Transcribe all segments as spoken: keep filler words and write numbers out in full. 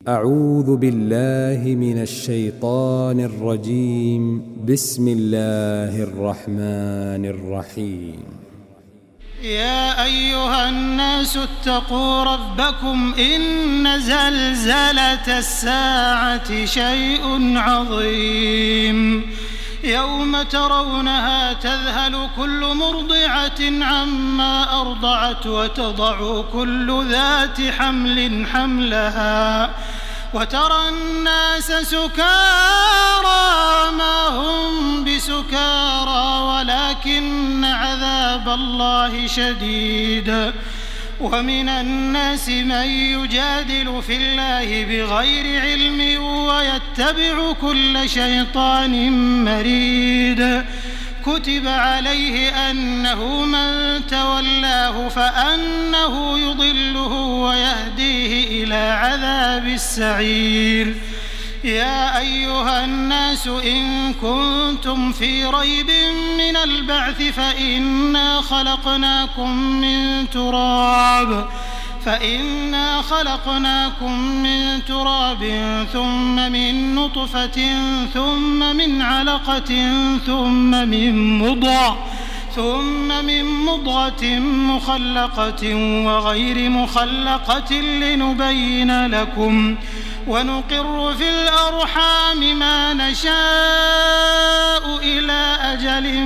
أعوذ بالله من الشيطان الرجيم. بسم الله الرحمن الرحيم. يا أيها الناس اتقوا ربكم إن زلزلة الساعة شيء عظيم يوم ترونها تذهل كل مرضعة عما أرضعت وتضع كل ذات حمل حملها وترى الناس سكارى ما هم بسكارى ولكن عذاب الله شديد. ومن الناس من يجادل في الله بغير علم ويتبع كل شيطان مريد. كتب عليه أنه من تولاه فأنه يضله ويهديه إلى عذاب السعير. يا أيها الناس إن كنتم في ريب من البعث فإنا خلقناكم من تراب فإنا خلقناكم من تراب ثم من نطفة ثم من علقة ثم من مضغة ثم من مضغة مخلقة وغير مخلقة لنبين لكم ونقر في الأرحام ما نشاء إلى أجل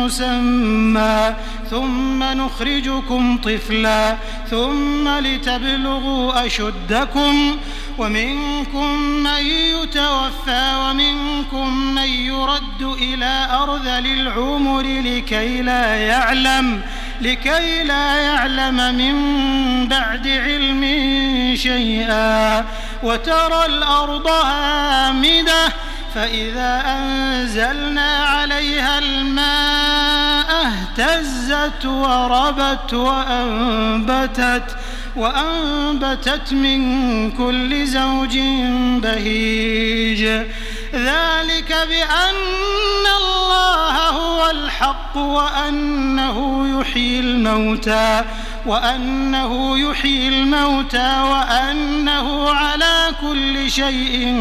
مسمى ثم نخرجكم طفلا ثم لتبلغوا أشدكم ومنكم من يتوفى ومنكم من يرد إلى أرذل العمر لكي لا يعلم لكي لا يعلم من بعد علم شيئا. وترى الأرض هامدة فإذا أنزلنا عليها الماء اهتزت وربت وأنبتت وأنبتت من كل زوج بهيج. ذلك بأن الله هو الحق وأنه يحيي الموتى وأنه يحيي الموتى وأنه على كل شيء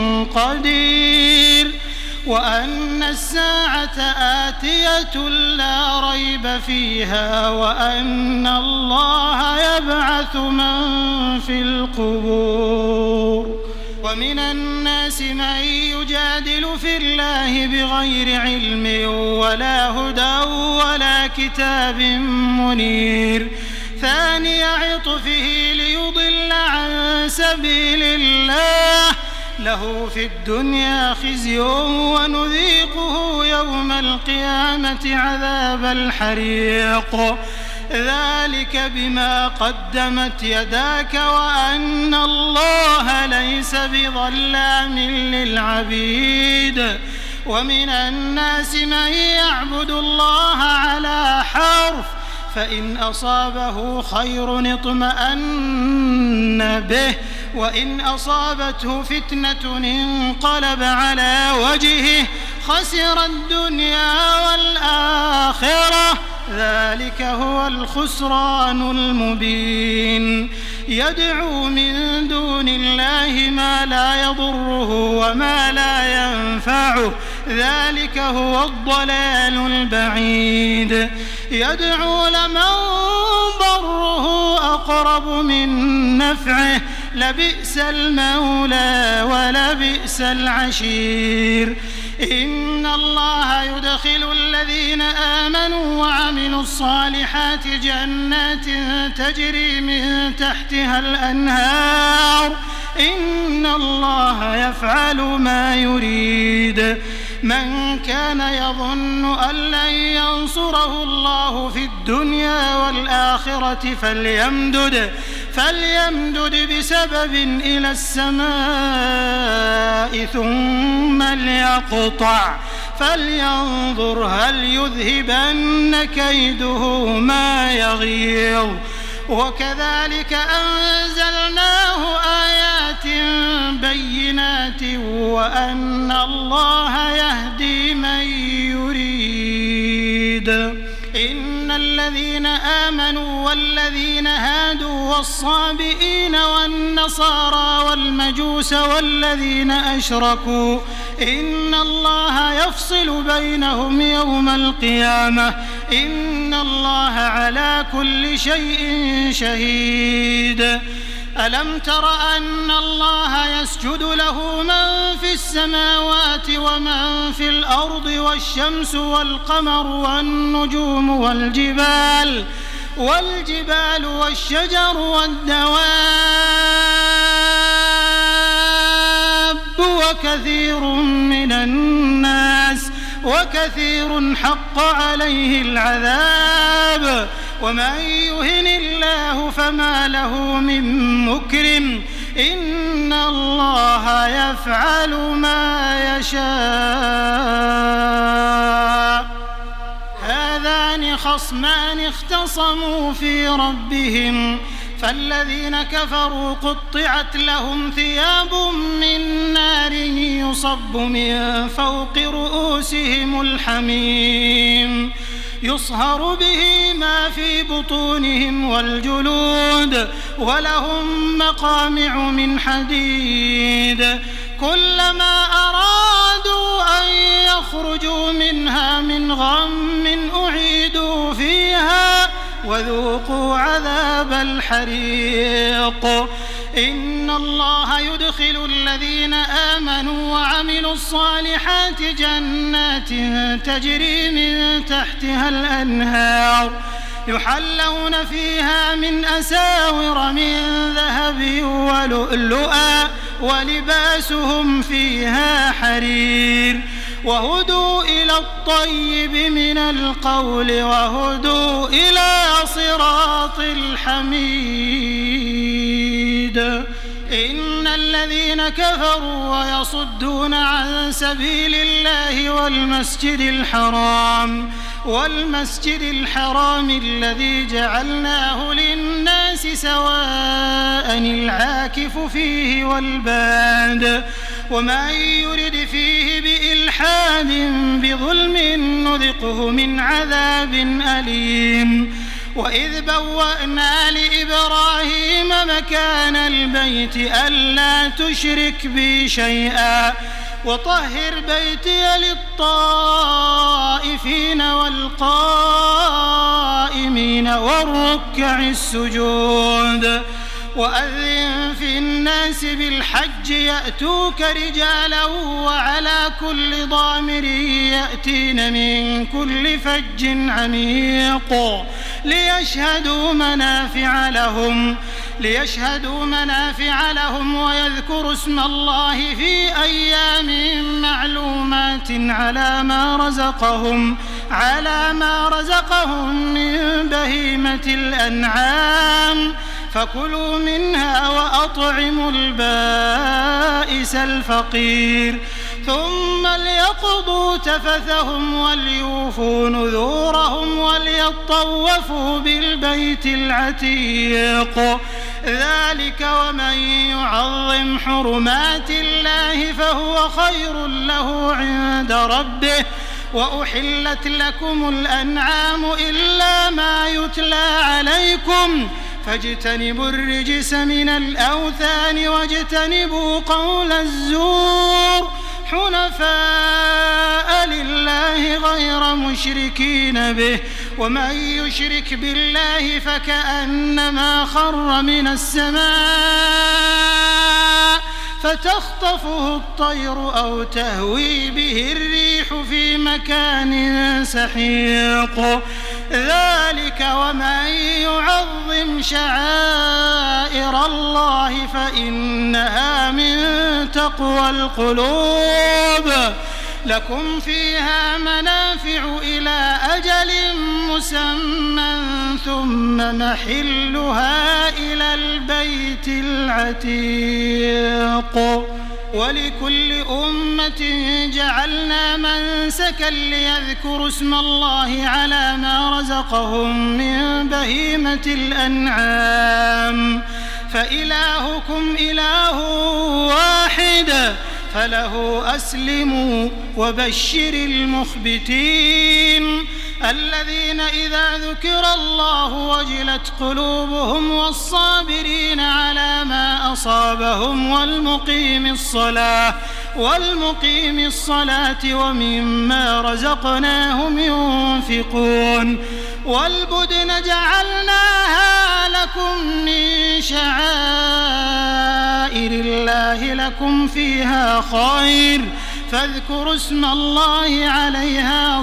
قدير وأن الساعة آتية لا ريب فيها وأن الله يبعث من في القبور. ومن الناس من يجادل في الله بغير علم ولا هدى ولا كتاب منير. ثاني عطفه ليضل عن سبيل الله له في الدنيا خزي ونذيقه يوم القيامة عذاب الحريق. ذلك بما قدمت يداك وأن الله ليس بظلام للعبيد. ومن الناس من يعبد الله على حرف فإن أصابه خير اطمأن به وإن أصابته فتنة انقلب على وجهه خسر الدنيا والآخرة ذلك هو الخسران المبين. يدعو من دون الله ما لا يضره وما لا ينفعه ذلك هو الضلال البعيد. يدعو لمن ضره أقرب من نفعه لبئس المولى ولبئس العشير. إن الله يدخل الذين آمنوا وعملوا الصالحات جنات تجري من تحتها الأنهار إن الله يفعل ما يريد. من كان يظن أن لن ينصره الله في الدنيا والآخرة فليمدد فليمدد بسبب إلى السماء ثم ليقطع فلينظر هل يذهبن كيده ما يغيظ. وكذلك أنزلناه آيات بينات وأن الله يهدي من يريد. إن الذين آمنوا والذين هادوا والصابئين والنصارى والمجوس والذين أشركوا إن الله يفصل بينهم يوم القيامة إن الله على كل شيء شهيد. ألم تر أن الله يسجد له من في السماوات ومن في الأرض والشمس والقمر والنجوم والجبال والجبال والشجر والدواب وكثير من الناس وكثير حق عليه العذاب ومن يهن الله فما له من مكرم إن الله يفعل ما يشاء. هذان خصمان اختصموا في ربهم فالذين كفروا قطعت لهم ثياب من نار يصب من فوق رؤوسهم الحميم يصهر به ما في بطونهم والجلود ولهم مقامع من حديد كلما أرادوا أن يخرجوا منها من غم أعيدوا فيها وذوقوا عذاب الحريق. إن الله يدخل الذين آمنوا وعملوا الصالحات جنات تجري من تحتها الأنهار يحلون فيها من أساور من ذهب ولؤلؤا ولباسهم فيها حرير وهدوا إلى الطيب من القول وهدوا إلى صراط الحميد. إن الذين كفروا ويصدون عن سبيل الله والمسجد الحرام والمسجد الحرام الذي جعلناه للناس سواء العاكف فيه والباد ومن يرد فيه بإلحاد بظلم نذقه من عذاب أليم. وإذ بوأنا لإبراهيم مكان البيت ألا تشرك بي شيئا وطهر بيتي للطائفين والقائمين والركع السجود. وأذن في الناس بالحج يأتوك رجالا وعلى كل ضامر يأتين من كل فج عميق ليشهدوا منافع لهم ليشهدوا منافع لهم ويذكروا اسم الله في أيام معلومات على ما رزقهم على ما رزقهم من بهيمة الأنعام فكلوا منها وأطعموا البائس الفقير ثم ليقضوا تفثهم وليوفوا نذورهم وليطوفوا بالبيت العتيق. ذلك ومن يعظم حرمات الله فهو خير له عند ربه. وأحلت لكم الأنعام إلا ما يتلى عليكم فاجتنبوا الرجس من الأوثان واجتنبوا قول الزور حنفاء لله غير مشركين به ومن يشرك بالله فكأنما خر من السماء فتخطفه الطير أو تهوي به الريح في مكان سحيق. ذلك ومن يعظم شعائر الله فإنها من تقوى القلوب. لكم فيها منافع إلى أجل مسمى ثم محلها إلى البيت العتيق. ولكل أمة جعلنا منسكا ليذكروا اسم الله على ما رزقهم من بهيمة الأنعام فإلهكم إله واحد فله أسلموا وبشر المخبتين. الذين إذا ذكر الله وجلت قلوبهم والصابرين على ما أصابهم والمقيم الصلاة والمقيم الصلاة ومما رزقناهم ينفقون والبدن جعلناها لكم من شعائر الله لكم فيها خير فاذكروا اسم الله عليها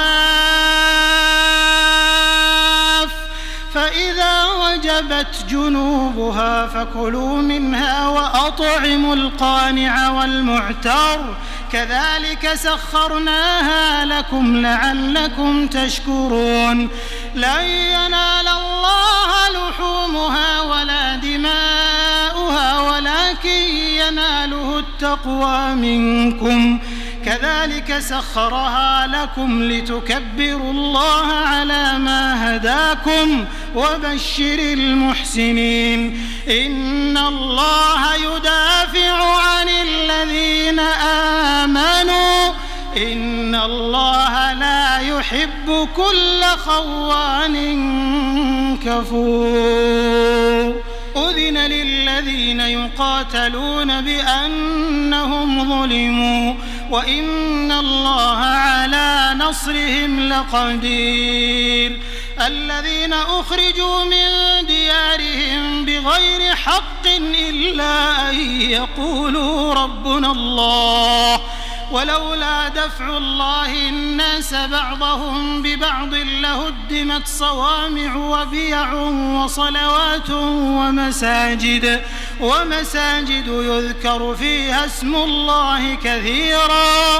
صواف فإذا وجبت جنوبها فكلوا منها وأطعموا القانع والمعتر كذلك سخرناها لكم لعلكم تشكرون لن ينال الله لحومها ولا دماؤها ولكن يناله التقوى منكم كذلك سخرها لكم لتكبروا الله على ما هداكم وبشر المحسنين إن الله يدافع عن الذين آمنوا إن الله لا يحب كل خوان كفور أذن للذين يقاتلون بأنهم ظلموا وإن الله على نصرهم لقدير الذين أخرجوا من ديارهم بغير حق إلا أن يقولوا ربنا الله ولولا دفع الله الناس بعضهم ببعض لهدمت صوامع وبيع وصلوات ومساجد ومساجد يذكر فيها اسم الله كثيرا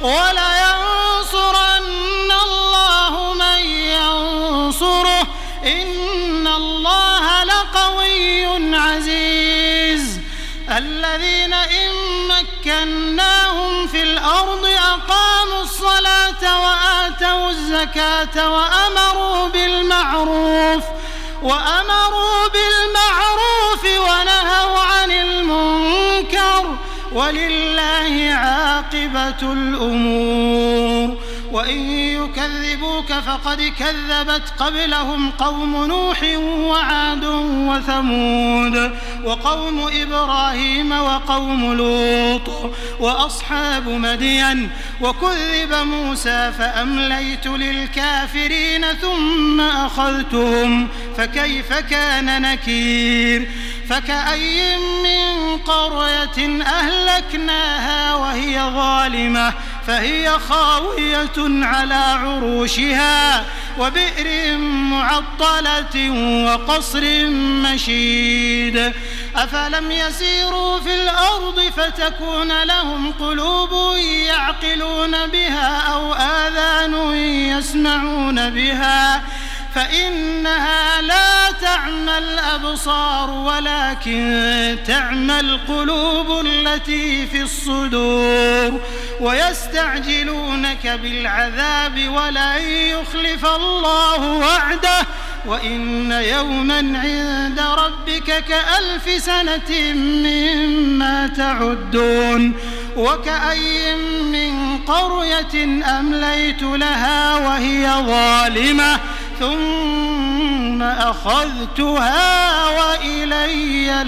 ولينصرن الله من ينصره إن الله لقوي عزيز الذين إن مكناهم في الأرض أقاموا الصلاة وآتوا الزكاة وأمروا بالمعروف وأمروا بالمعروف ونهوا عن المنكر ولله عاقبة الأمور وإن يكذبوك فقد كذبت قبلهم قوم نوح وعاد وثمود وقوم إبراهيم وقوم لوط وأصحاب مدين وكذب موسى فأمليت للكافرين ثم أخذتهم فكيف كان نكير فكأي من قرية أهلكناها وهي ظالمة فهي خاوية على عروشها وبئر معطلة وقصر مشيد أفلم يسيروا في الأرض فتكون لهم قلوب يعقلون بها أو آذان يسمعون بها فإنها لا تعمى الأبصار ولكن تعمى القلوب التي في الصدور ويستعجلونك بالعذاب ولن يخلف الله وعده وإن يوما عند ربك كألف سنة مما تعدون وكأي من قرية أمليت لها وهي ظالمة ثم أخذتها وإلي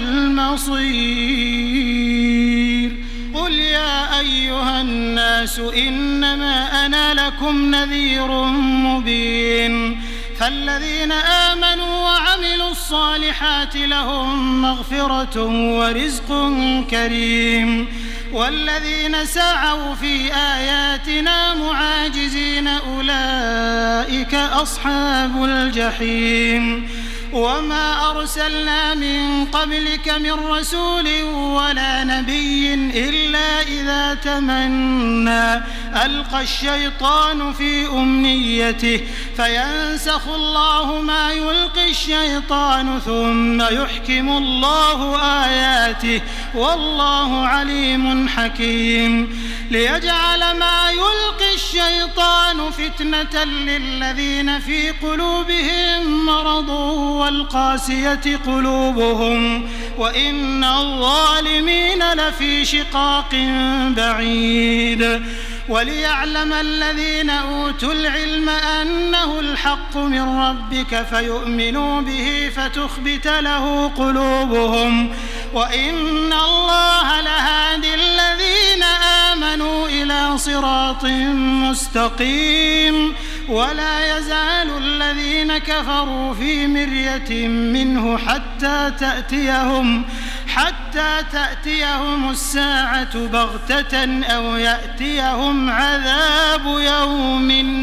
المصير قل يا أيها الناس إنما أنا لكم نذير مبين فالذين آمنوا وعملوا الصالحات لهم مغفرة ورزق كريم والذين سعوا في آياتنا معاجزين أولئك أصحاب الجحيم وما أرسلنا من قبلك من رسول ولا نبي إلا إذا تمنى ألقى الشيطان في أمنيته فينسخ الله ما يلقي الشيطان ثم يحكم الله آياته والله عليم حكيم ليجعل ما يلقي الشيطان فتنة للذين في قلوبهم مرض والقاسية قلوبهم وإن الظالمين لفي شقاق بعيد وليعلم الذين أوتوا العلم أنه الحق من ربك فيؤمنوا به فتخبت له قلوبهم وإن الله لهادي الذين آمنوا إلى صراط مستقيم. ولا يزال الذين كفروا في مرية منه حتى تأتيهم حتى تأتيهم الساعة بغتة أو يأتيهم عذاب يوم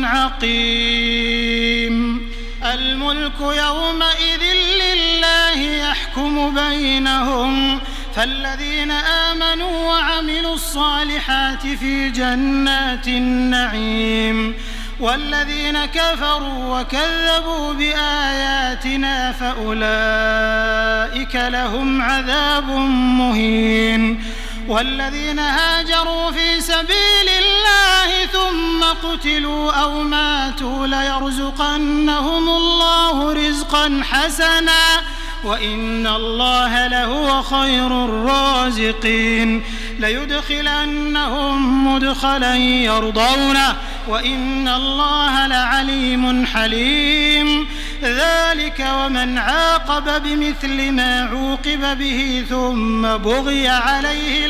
عقيم. الملك يومئذ لله يحكم بينهم فالذين آمنوا وعملوا الصالحات في جنات النعيم والذين كفروا وكذبوا بآياتنا فأولئك لهم عذاب مهين. والذين هاجروا في سبيل الله ثم قتلوا أو ماتوا ليرزقنهم الله رزقا حسنا وإن الله لهو خير الرازقين. ليدخلنهم مدخلا يرضونه وإن الله لعليم حليم. ذلك ومن عاقب بمثل ما عوقب به ثم بغي عليه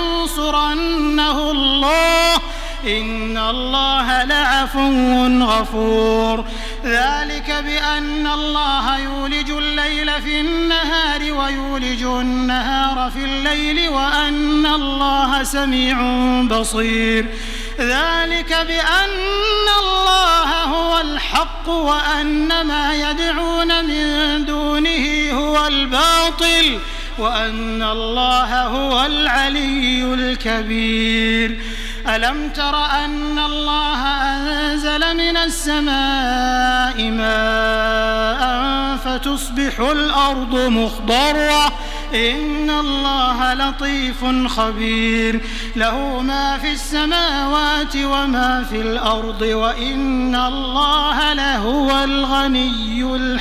لينصرنه الله إن الله لعفو غفور. ذلك بأن الله يولج الليل في النهار ويولج النهار في الليل وأن الله سميع بصير. ذلك بأن الله هو الحق وأن ما يدعون من دونه هو الباطل وأن الله هو العلي الكبير. ألم تر أن الله أنزل من السماء ماء فتصبح الأرض مخضرة إن الله لطيف خبير. له ما في السماوات وما في الأرض وإن الله لهو الغني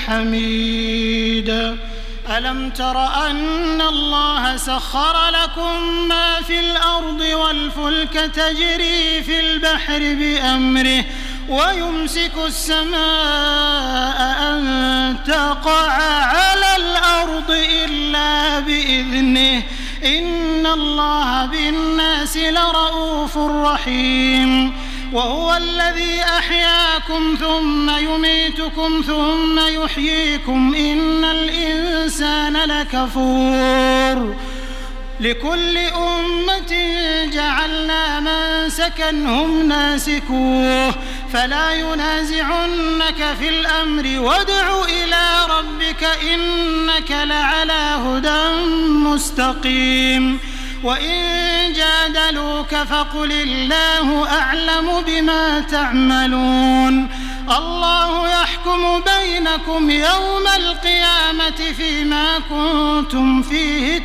الحميد. ألم تر أن الله سخر لكم ما في الأرض والفلك تجري في البحر بأمره ويمسك السماء أن تقع على الأرض إلا بإذنه إن الله بالناس لرؤوف رحيم. وهو الذي أحياكم ثم يميتكم ثم يحييكم إن الإنسان لكفور. لكل أمة جعلنا منسكا هم ناسكوه فلا ينازعنك في الأمر وادع إلى ربك إنك لعلى هدى مستقيم. وإن جادلوك فقل الله أعلم بما تعملون. الله يحكم بينكم يوم القيامة فيما كنتم فيه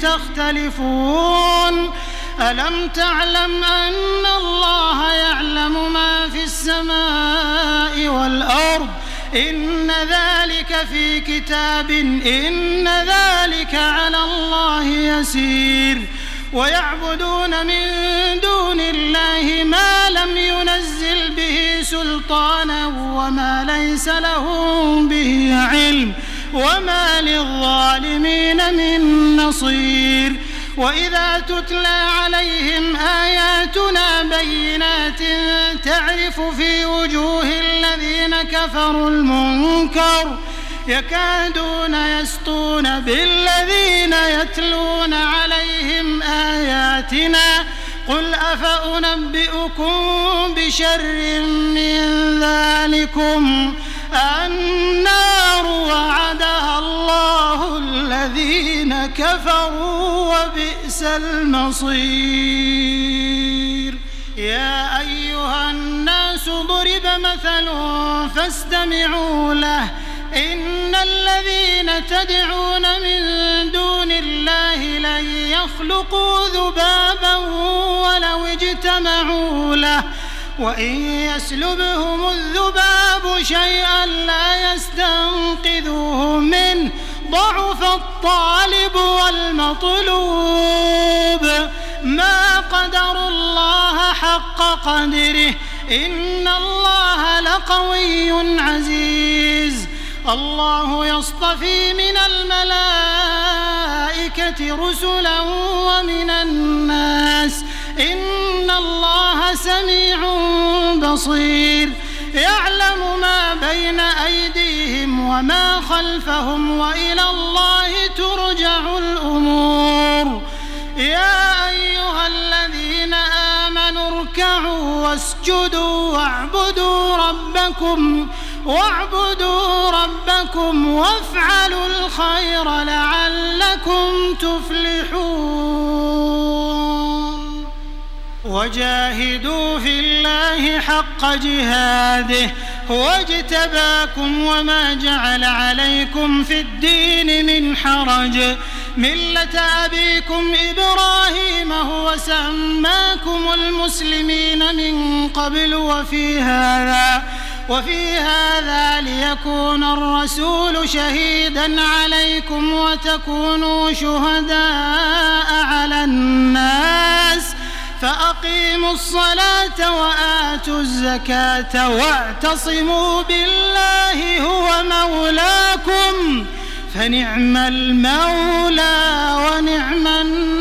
تختلفون. ألم تعلم أن الله يعلم ما في السماء والأرض إن ذلك في كتاب إن ذلك على الله يسير. ويعبدون من دون الله ما لم ينزل به سلطانا وما ليس لهم به علم وما للظالمين من نصير. وإذا تتلى عليهم آياتنا بينات تعرف في وجوه الذين كفروا المنكر يكادون يسطون بالذين يتلون عليهم آياتنا قل أفأنبئكم بشر من ذلكم النار وعدها الله الذين كفروا وبئس المصير. يا أيها الناس ضرب مثل فاستمعوا له إن الذين تدعون من دون الله لن يخلقوا ذبابا ولو اجتمعوا له وإن يسلبهم الذباب شيئا لا يستنقذوه منه ضعف الطالب والمطلوب. ما قدروا الله حق قدره إن الله لقوي عزيز الله يصطفي من الملائكة رسلا ومن الناس إن الله سميع بصير يعلم ما بين أيديهم وما خلفهم وإلى الله ترجع الأمور يا أيها الذين آمنوا اركعوا واسجدوا واعبدوا ربكم واعبدوا ربكم وافعلوا الخير لعلكم تفلحون وجاهدوا في الله حق جهاده هو اجتباكم وما جعل عليكم في الدين من حرج ملة أبيكم إبراهيم هو سماكم المسلمين من قبل وفي هذا وفي هذا ليكون الرسول شهيدا عليكم وتكونوا شهداء على الناس فأقيموا الصلاة وآتوا الزكاة واعتصموا بالله هو مولاكم فنعم المولى ونعم النصير